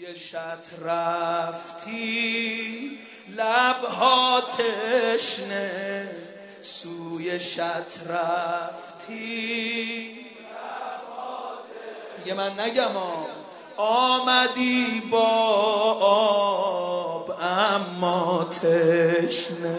سوی شط رفتی لبها تشنه، سوی شط رفتی دیگه من نگم آمدی با آب اما تشنه،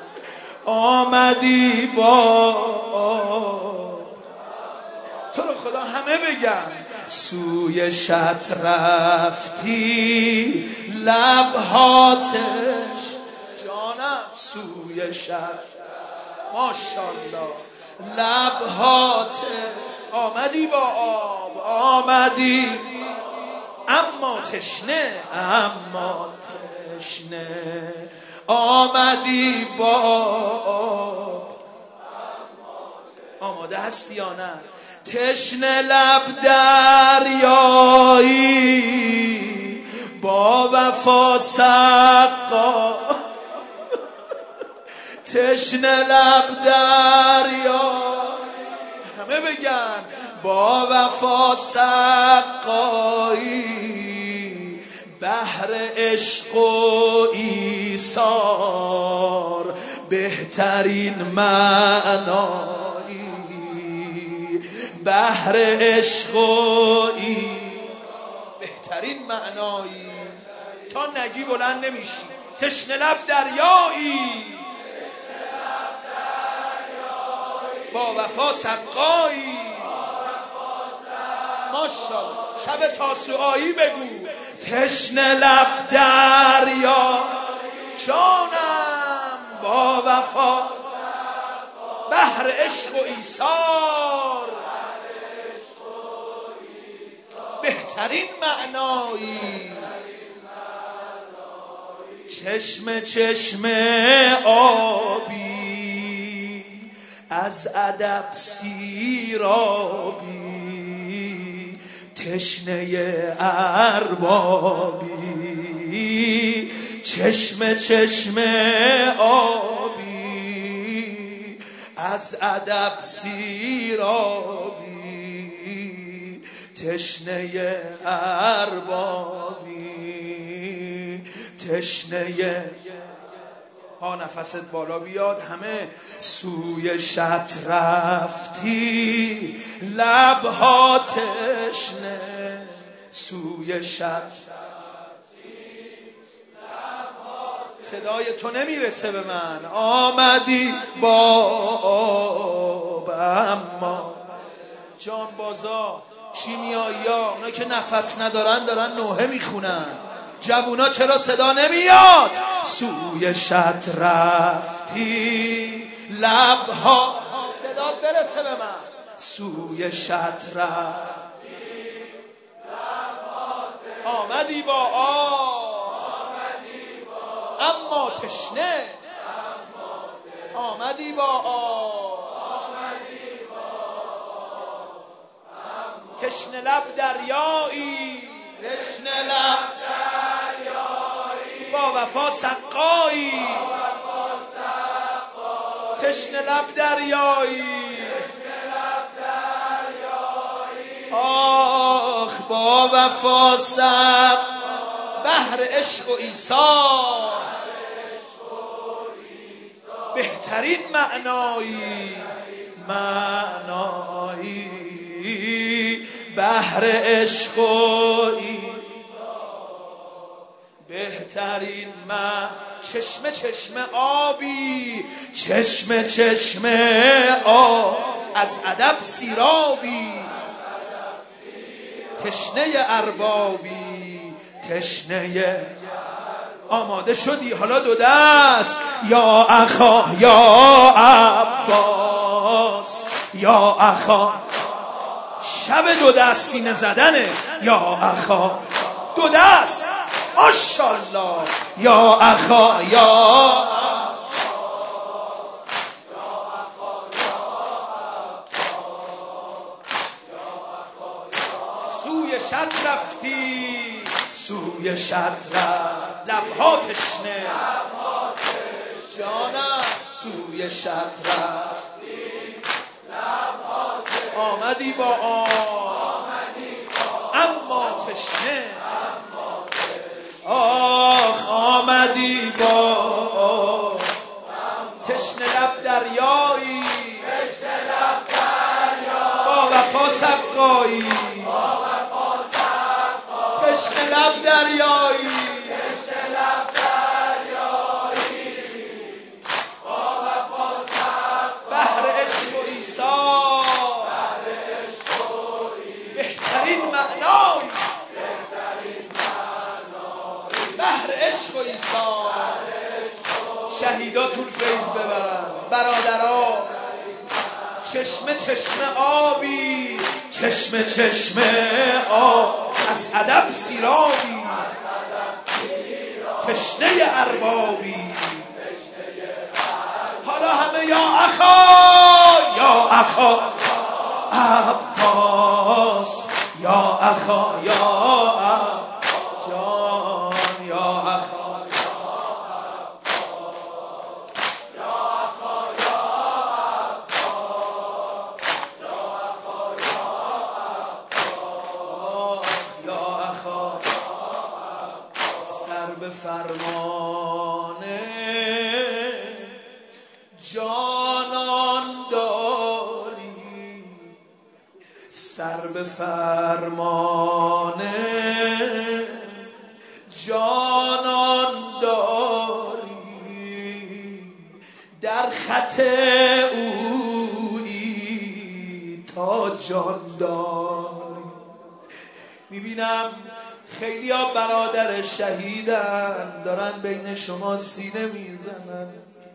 آمدی با آب. تو رو خدا همه بگم سوی شط رفتی لبها تشنه، جانم سوی شط ماشاءالله لبها تشنه، آمدی با آب آمدی اما تشنه، اما تشنه آمدی با آب. آماده هستی یا نه؟ تشنه لب دریایی با وفا سقا، تشنه لب دریایی همه بگن با وفا سقایی، بحر عشق و ایثار بهترین معنایی، بحر عشق و بهترین معنایی. تا نگی بلند نمیشی. تشنه لب دریایی با وفا سقایی، ماشاءالله شب تاسوعایی بگو تشنه لب دریا جانم با وفا، بحر عشق و ایثار بهترین معنایی، چشم چشم آبی از ادب سیرابی، تشنه اربابی، چشم چشم آبی از ادب سیرابی، تشنه اربابی، تشنه ها نفست بالا بیاد همه. سوی شط رفتی لبها تشنه، سوی شط صدای تو نمیرسه به من. آمدی با آب اما جانبازا شیمیایی ها اونا که نفس ندارن دارن نوحه میخونن، جوونا چرا صدا نمیاد؟ سوی شط رفتی لبها صدا برسه به من. سوی شط رفتی آمدی با آب اما تشنه، آمدی با آب تشنه لب دریایی، تشنه لب با وفا سقایی، تشنه لب دریایی آخ با وفا سق، بحر عشق و ایثار بهترین معنایی، معنایی بحر عشق و بهترین من. چشم چشم آبی، چشم چشم آب از ادب سیرابی، تشنه اربابی، تشنه. آماده شدی؟ حالا دو دست یا اخا یا عباس، یا اخا شب دو دست سینه زدنه، یا اخا دو دست ماشاءالله، یا اخا یا سوی شط رفتی، سوی شط رفت لبها تشنه، جانم سوی شط رفتی آمدی با آب اما تشنه، لب دریایی بحر عشق و عیسی بهترین معنایی بحر عشق و عیسی شهیداتون فیض ببرن برادرها چشمه چشمه آبی چشمه چشمه آب از ادب سیرابی تشنه اربابی حالا همه یا اخا عباس یا اخا جان یا اخا سر به فرمان جانان داری سر به فرمان جانان داری در خط اویی تا جان داری میبینم خیلی ها برادر شهیدن دارن بین شما سینه میزنن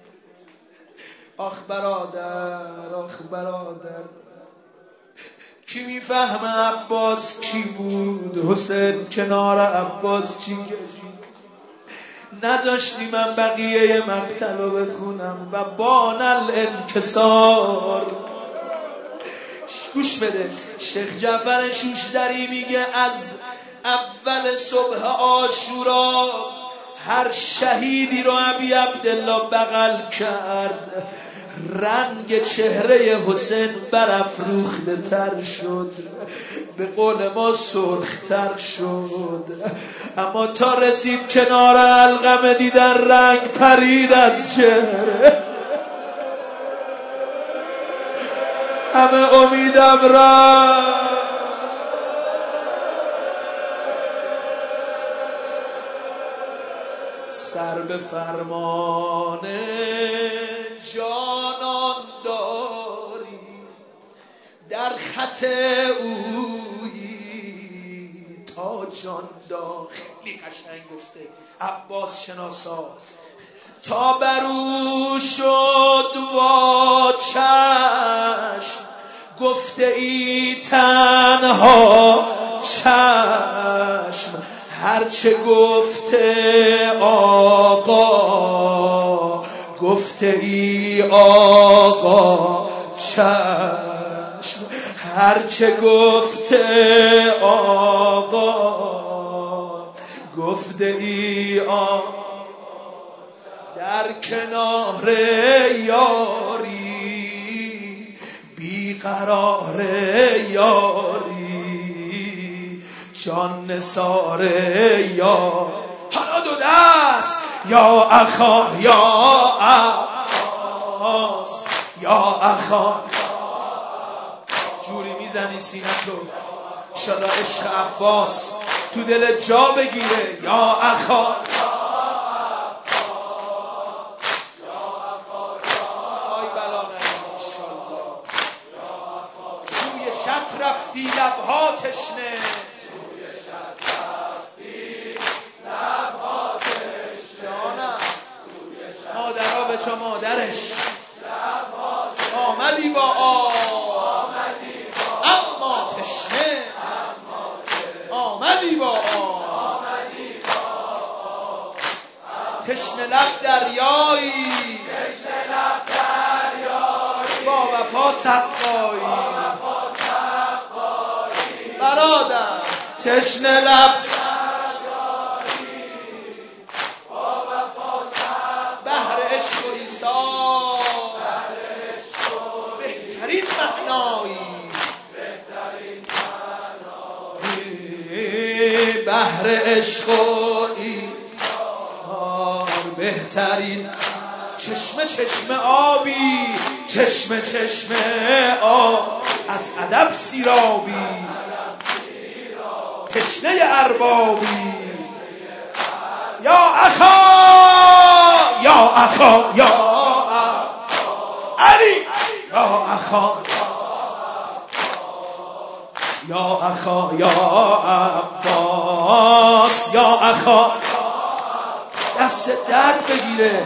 آخ برادر آخ برادر کی میفهمه عباس کی بود حسین کنار عباس چی کشید نذاشتی من بقیه مقتل رو بخونم و بان الانکسار گوش بده شیخ جعفر شوشتری میگه از اول صبح عاشورا هر شهیدی رو ابی عبدالله بغل کرد رنگ چهره حسین برافروخته تر شد به قول ما سرختر شد اما تا رسید کنار علقمه دیدن رنگ پرید از چهره همه امیدم رفت سر به فرمان جانان داری در خط اویی تا جان دار خیلی قشنگ گفته عباس شناسا تا برو شد وا چشم گفته ای تنها چشم هرچه گفته آقا گفته ای آقا چشم هرچه گفته آقا گفته ای آقا در کنار یاری بیقرار یاری جان نثار یار حالا دو دست یا اخا یا عباس یا اخا جوری میزنی سینتو انشالله عشق عباس تو دل جا بگیره یا اخا رفتی لبها تشنه سوی شط رفتی لبها تشنه جانم مادرها به چه مادرش آمدی با اما تشنه آمدی با تشنه لب دریایی با وفا سقایی برادر تشنه لب بحر عشق و عیسی بهترین معنایی بحر عشق و عیسی بهترین چشمه چشمه آبی چشمه چشمه آب از ادب سیرابی تشنه اربابی. یا اخا یا اخا یا علی یا اخا یا اخا یا عباس یا اخا دست درد بگیره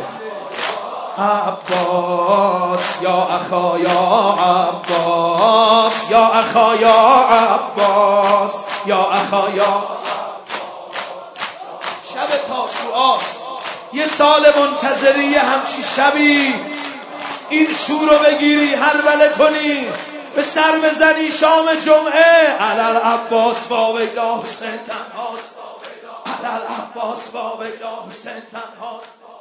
عباس یا اخا یا عباس یا اخا یا عباس یا اخا یا. شب تاسوعاست، یه سال منتظری همچی شبی این شور رو بگیری هربله کنی به سر بزنی شام جمعه. علل عباس با ویلا حسین تنهاست، علل عباس با ویلا حسین تنهاست.